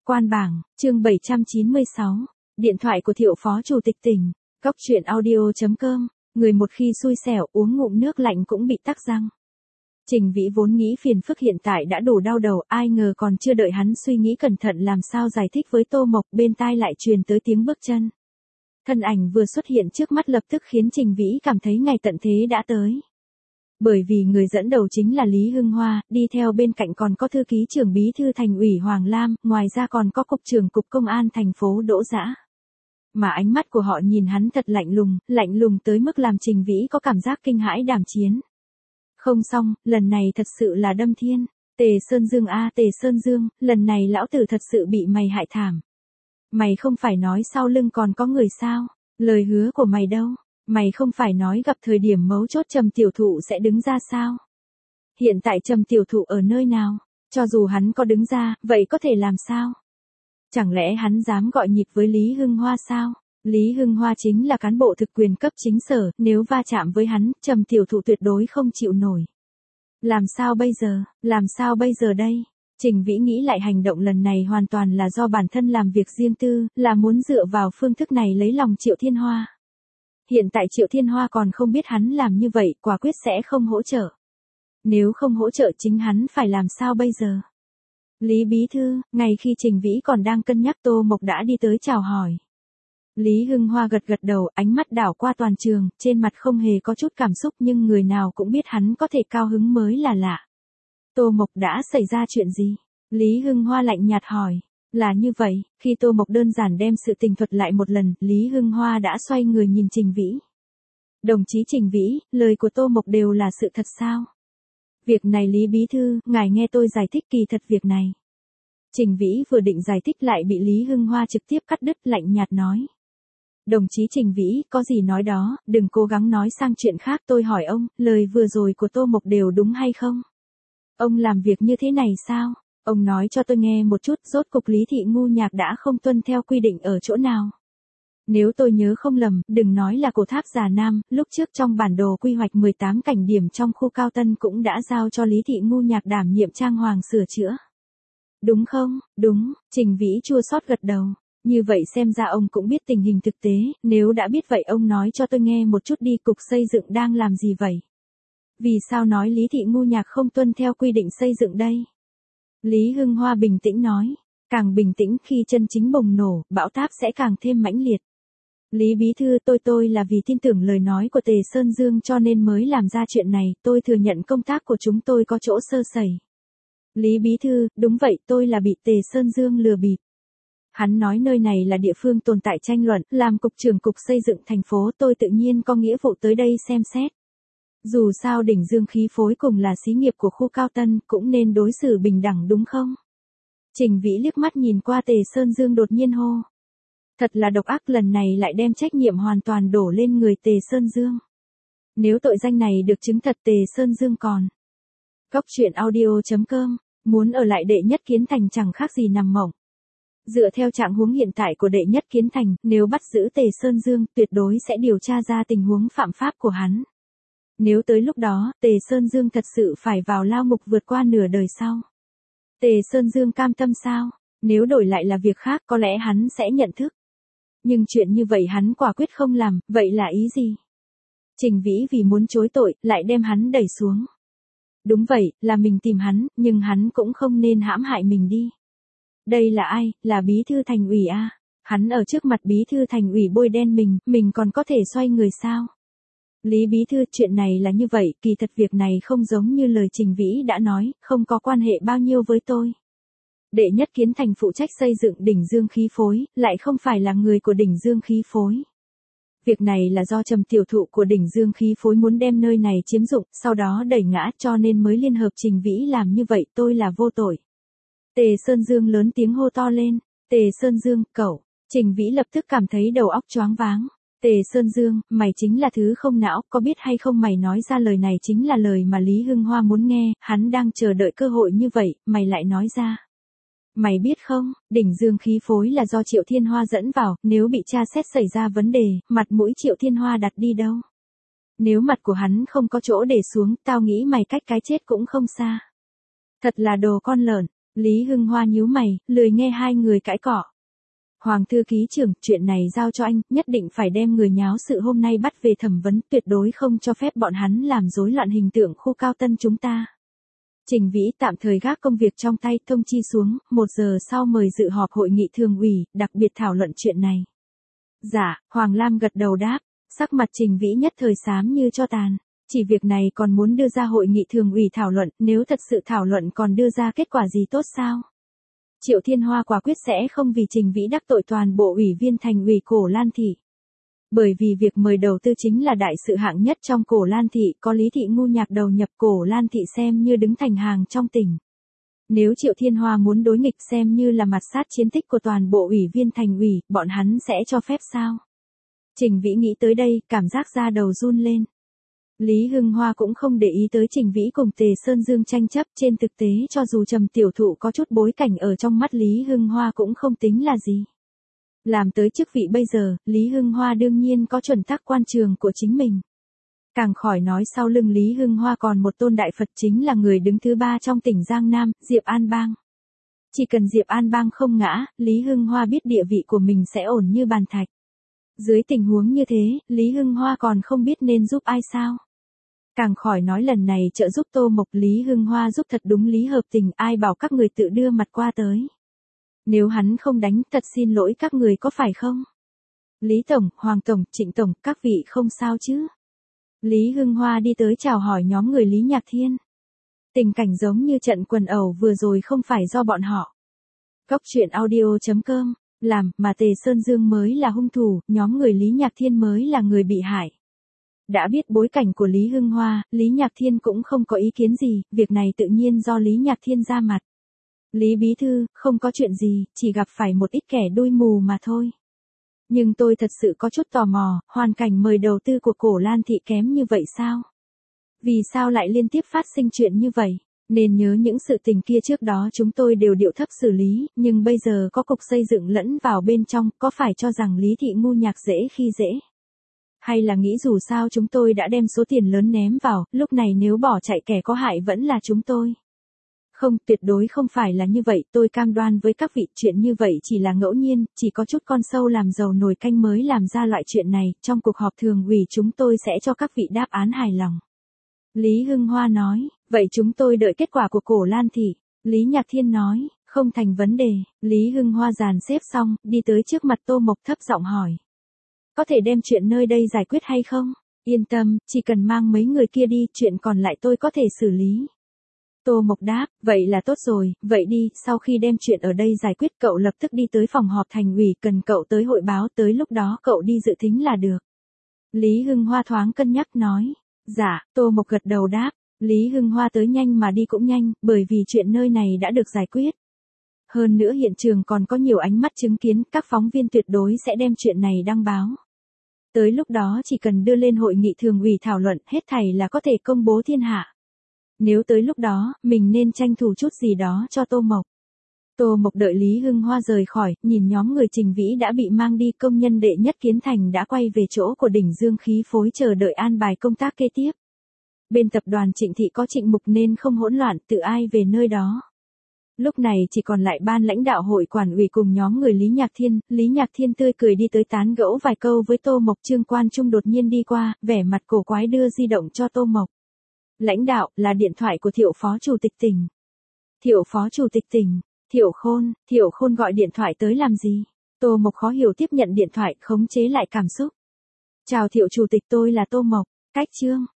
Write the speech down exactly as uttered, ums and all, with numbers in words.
Quan bảng, chương bảy trăm chín mươi sáu, điện thoại của Thiệu Phó Chủ tịch tỉnh, Cóc truyện audio chấm com, người một khi xui xẻo uống ngụm nước lạnh cũng bị tắc răng. Trình Vĩ vốn nghĩ phiền phức hiện tại đã đủ đau đầu, ai ngờ còn chưa đợi hắn suy nghĩ cẩn thận làm sao giải thích với Tô Mộc, bên tai lại truyền tới tiếng bước chân. Thân ảnh vừa xuất hiện trước mắt lập tức khiến Trình Vĩ cảm thấy ngày tận thế đã tới. Bởi vì người dẫn đầu chính là Lý Hưng Hoa, đi theo bên cạnh còn có thư ký trưởng bí thư thành ủy Hoàng Lam, ngoài ra còn có cục trưởng cục công an thành phố Đỗ Dã. Mà ánh mắt của họ nhìn hắn thật lạnh lùng, lạnh lùng tới mức làm Trình Vĩ có cảm giác kinh hãi đảm chiến. Không xong, lần này thật sự là đâm thiên. Tề Sơn Dương a Tề Sơn Dương, lần này lão tử thật sự bị mày hại thảm. Mày không phải nói sau lưng còn có người sao? Lời hứa của mày đâu? Mày không phải nói gặp thời điểm mấu chốt Trầm tiểu thụ sẽ đứng ra sao? Hiện tại Trầm tiểu thụ ở nơi nào? Cho dù hắn có đứng ra, vậy có thể làm sao? Chẳng lẽ hắn dám gọi nhịp với Lý Hưng Hoa sao? Lý Hưng Hoa chính là cán bộ thực quyền cấp chính sở, nếu va chạm với hắn, Trầm tiểu thụ tuyệt đối không chịu nổi. Làm sao bây giờ? Làm sao bây giờ đây? Trình Vĩ nghĩ lại hành động lần này hoàn toàn là do bản thân làm việc riêng tư, là muốn dựa vào phương thức này lấy lòng Triệu Thiên Hoa. Hiện tại Triệu Thiên Hoa còn không biết hắn làm như vậy, quả quyết sẽ không hỗ trợ. Nếu không hỗ trợ chính hắn phải làm sao bây giờ? Lý Bí Thư, ngày khi Trình Vĩ còn đang cân nhắc Tô Mộc đã đi tới chào hỏi. Lý Hưng Hoa gật gật đầu, ánh mắt đảo qua toàn trường, trên mặt không hề có chút cảm xúc nhưng người nào cũng biết hắn có thể cao hứng mới là lạ. Tô Mộc đã xảy ra chuyện gì? Lý Hưng Hoa lạnh nhạt hỏi. Là như vậy, khi Tô Mộc đơn giản đem sự tình thuật lại một lần, Lý Hưng Hoa đã xoay người nhìn Trình Vĩ. Đồng chí Trình Vĩ, lời của Tô Mộc đều là sự thật sao? Việc này Lý Bí Thư, ngài nghe tôi giải thích kỳ thật việc này. Trình Vĩ vừa định giải thích lại bị Lý Hưng Hoa trực tiếp cắt đứt, lạnh nhạt nói. Đồng chí Trình Vĩ, có gì nói đó, đừng cố gắng nói sang chuyện khác, tôi hỏi ông, lời vừa rồi của Tô Mộc đều đúng hay không? Ông làm việc như thế này sao? Ông nói cho tôi nghe một chút, rốt cục Lý Thị Ngu Nhạc đã không tuân theo quy định ở chỗ nào? Nếu tôi nhớ không lầm, đừng nói là cổ tháp Già Nam, lúc trước trong bản đồ quy hoạch mười tám cảnh điểm trong khu Cao Tân cũng đã giao cho Lý Thị Ngu Nhạc đảm nhiệm trang hoàng sửa chữa. Đúng không? Đúng, Trình Vĩ chua xót gật đầu. Như vậy xem ra ông cũng biết tình hình thực tế, nếu đã biết vậy ông nói cho tôi nghe một chút đi, cục xây dựng đang làm gì vậy? Vì sao nói Lý Thị Ngu Nhạc không tuân theo quy định xây dựng đây? Lý Hưng Hoa bình tĩnh nói, càng bình tĩnh khi chân chính bùng nổ, bão táp sẽ càng thêm mãnh liệt. Lý Bí Thư, tôi tôi là vì tin tưởng lời nói của Tề Sơn Dương cho nên mới làm ra chuyện này, tôi thừa nhận công tác của chúng tôi có chỗ sơ sẩy. Lý Bí Thư, đúng vậy, tôi là bị Tề Sơn Dương lừa bịp. Hắn nói nơi này là địa phương tồn tại tranh luận, làm cục trưởng cục xây dựng thành phố tôi tự nhiên có nghĩa vụ tới đây xem xét. Dù sao đỉnh Dương khí phối cùng là xí nghiệp của khu Cao Tân cũng nên đối xử bình đẳng đúng không? Trình Vĩ liếc mắt nhìn qua Tề Sơn Dương đột nhiên hô. Thật là độc ác, lần này lại đem trách nhiệm hoàn toàn đổ lên người Tề Sơn Dương. Nếu tội danh này được chứng thật Tề Sơn Dương còn. Cóc truyện audio chấm com, muốn ở lại đệ nhất kiến thành chẳng khác gì nằm mộng. Dựa theo trạng huống hiện tại của đệ nhất kiến thành, nếu bắt giữ Tề Sơn Dương tuyệt đối sẽ điều tra ra tình huống phạm pháp của hắn. Nếu tới lúc đó, Tề Sơn Dương thật sự phải vào lao ngục vượt qua nửa đời sau. Tề Sơn Dương cam tâm sao? Nếu đổi lại là việc khác có lẽ hắn sẽ nhận thức. Nhưng chuyện như vậy hắn quả quyết không làm, vậy là ý gì? Trình Vĩ vì muốn chối tội, lại đem hắn đẩy xuống. Đúng vậy, là mình tìm hắn, nhưng hắn cũng không nên hãm hại mình đi. Đây là ai? Là Bí Thư Thành ủy à? Hắn ở trước mặt Bí Thư Thành ủy bôi đen mình, mình còn có thể xoay người sao? Lý Bí Thư, chuyện này là như vậy, kỳ thật việc này không giống như lời Trình Vĩ đã nói, không có quan hệ bao nhiêu với tôi. Đệ nhất kiến thành phụ trách xây dựng đỉnh Dương khí phối, lại không phải là người của đỉnh Dương khí phối. Việc này là do Trầm tiểu thụ của đỉnh Dương khí phối muốn đem nơi này chiếm dụng, sau đó đẩy ngã cho nên mới liên hợp Trình Vĩ làm như vậy, tôi là vô tội. Tề Sơn Dương lớn tiếng hô to lên, Tề Sơn Dương, cậu. Trình Vĩ lập tức cảm thấy đầu óc choáng váng. Tề Sơn Dương, mày chính là thứ không não, có biết hay không mày nói ra lời này chính là lời mà Lý Hưng Hoa muốn nghe, hắn đang chờ đợi cơ hội như vậy, mày lại nói ra. Mày biết không, đỉnh Dương khí phối là do Triệu Thiên Hoa dẫn vào, nếu bị tra xét xảy ra vấn đề, mặt mũi Triệu Thiên Hoa đặt đi đâu? Nếu mặt của hắn không có chỗ để xuống, tao nghĩ mày cách cái chết cũng không xa. Thật là đồ con lợn. Lý Hưng Hoa nhíu mày, lười nghe hai người cãi cọ. Hoàng thư ký trưởng, chuyện này giao cho anh, nhất định phải đem người nháo sự hôm nay bắt về thẩm vấn, tuyệt đối không cho phép bọn hắn làm rối loạn hình tượng khu cao tân chúng ta. Trình Vĩ tạm thời gác công việc trong tay, thông chi xuống, một giờ sau mời dự họp hội nghị thường ủy, đặc biệt thảo luận chuyện này. Dạ, Hoàng Lam gật đầu đáp, sắc mặt Trình Vĩ nhất thời xám như cho tàn. Chỉ việc này còn muốn đưa ra hội nghị thường ủy thảo luận, nếu thật sự thảo luận còn đưa ra kết quả gì tốt sao? Triệu Thiên Hoa quả quyết sẽ không vì Trình Vĩ đắc tội toàn bộ ủy viên thành ủy Cổ Lan Thị. Bởi vì việc mời đầu tư chính là đại sự hạng nhất trong Cổ Lan Thị, có Lý Thị Ngu Nhạc đầu nhập Cổ Lan Thị xem như đứng thành hàng trong tỉnh. Nếu Triệu Thiên Hoa muốn đối nghịch xem như là mặt sát chiến tích của toàn bộ ủy viên thành ủy, bọn hắn sẽ cho phép sao? Trình Vĩ nghĩ tới đây, cảm giác da đầu run lên. Lý Hưng Hoa cũng không để ý tới Trình Vĩ cùng Tề Sơn Dương tranh chấp, trên thực tế cho dù Trầm Tiểu Thụ có chút bối cảnh ở trong mắt Lý Hưng Hoa cũng không tính là gì. Làm tới chức vị bây giờ, Lý Hưng Hoa đương nhiên có chuẩn tắc quan trường của chính mình. Càng khỏi nói sau lưng Lý Hưng Hoa còn một tôn đại Phật chính là người đứng thứ ba trong tỉnh Giang Nam, Diệp An Bang. Chỉ cần Diệp An Bang không ngã, Lý Hưng Hoa biết địa vị của mình sẽ ổn như bàn thạch. Dưới tình huống như thế, Lý Hưng Hoa còn không biết nên giúp ai sao. Càng khỏi nói lần này trợ giúp Tô Mộc, Lý Hưng Hoa giúp thật đúng lý hợp tình, ai bảo các người tự đưa mặt qua tới. Nếu hắn không đánh, thật xin lỗi các người có phải không? Lý Tổng, Hoàng Tổng, Trịnh Tổng, các vị không sao chứ? Lý Hưng Hoa đi tới chào hỏi nhóm người Lý Nhạc Thiên. Tình cảnh giống như trận quần ẩu vừa rồi không phải do bọn họ. Cóc truyện audio chấm com, làm, mà Tề Sơn Dương mới là hung thủ, nhóm người Lý Nhạc Thiên mới là người bị hại. Đã biết bối cảnh của Lý Hưng Hoa, Lý Nhạc Thiên cũng không có ý kiến gì, việc này tự nhiên do Lý Nhạc Thiên ra mặt. Lý Bí Thư, không có chuyện gì, chỉ gặp phải một ít kẻ đuôi mù mà thôi. Nhưng tôi thật sự có chút tò mò, hoàn cảnh mời đầu tư của Cổ Lan Thị kém như vậy sao? Vì sao lại liên tiếp phát sinh chuyện như vậy? Nên nhớ những sự tình kia trước đó chúng tôi đều điệu thấp xử lý, nhưng bây giờ có cục xây dựng lẫn vào bên trong, có phải cho rằng Lý Thị Ngu Nhạc dễ khi dễ? Hay là nghĩ dù sao chúng tôi đã đem số tiền lớn ném vào, lúc này nếu bỏ chạy kẻ có hại vẫn là chúng tôi? Không, tuyệt đối không phải là như vậy, tôi cam đoan với các vị, chuyện như vậy chỉ là ngẫu nhiên, chỉ có chút con sâu làm dầu nồi canh mới làm ra loại chuyện này, trong cuộc họp thường ủy chúng tôi sẽ cho các vị đáp án hài lòng. Lý Hưng Hoa nói, vậy chúng tôi đợi kết quả của Cổ Lan Thị. Lý Nhạc Thiên nói, không thành vấn đề. Lý Hưng Hoa dàn xếp xong, đi tới trước mặt Tô Mộc thấp giọng hỏi. Có thể đem chuyện nơi đây giải quyết hay không? Yên tâm, chỉ cần mang mấy người kia đi, chuyện còn lại tôi có thể xử lý. Tô Mộc đáp, vậy là tốt rồi, vậy đi, sau khi đem chuyện ở đây giải quyết cậu lập tức đi tới phòng họp thành ủy, cần cậu tới hội báo, tới lúc đó cậu đi dự thính là được. Lý Hưng Hoa thoáng cân nhắc nói, dạ, Tô Mộc gật đầu đáp, Lý Hưng Hoa tới nhanh mà đi cũng nhanh, bởi vì chuyện nơi này đã được giải quyết. Hơn nữa hiện trường còn có nhiều ánh mắt chứng kiến, các phóng viên tuyệt đối sẽ đem chuyện này đăng báo. Tới lúc đó chỉ cần đưa lên hội nghị thường ủy thảo luận, hết thảy là có thể công bố thiên hạ. Nếu tới lúc đó, mình nên tranh thủ chút gì đó cho Tô Mộc. Tô Mộc đợi Lý Hưng Hoa rời khỏi, nhìn nhóm người Trình Vĩ đã bị mang đi, công nhân đệ nhất Kiến Thành đã quay về chỗ của đỉnh Dương khí phối chờ đợi an bài công tác kế tiếp. Bên tập đoàn Trịnh Thị có Trịnh Mục nên không hỗn loạn, tự ai về nơi đó. Lúc này chỉ còn lại ban lãnh đạo hội quản ủy cùng nhóm người Lý Nhạc Thiên, Lý Nhạc Thiên tươi cười đi tới tán gẫu vài câu với Tô Mộc. Trương Quan Trung đột nhiên đi qua, vẻ mặt cổ quái đưa di động cho Tô Mộc. Lãnh đạo, là điện thoại của Thiệu Phó Chủ tịch tỉnh. Thiệu Phó Chủ tịch tỉnh, Thiệu Khôn, Thiệu Khôn gọi điện thoại tới làm gì? Tô Mộc khó hiểu tiếp nhận điện thoại, khống chế lại cảm xúc. Chào Thiệu Chủ tịch, tôi là Tô Mộc, cách Trương.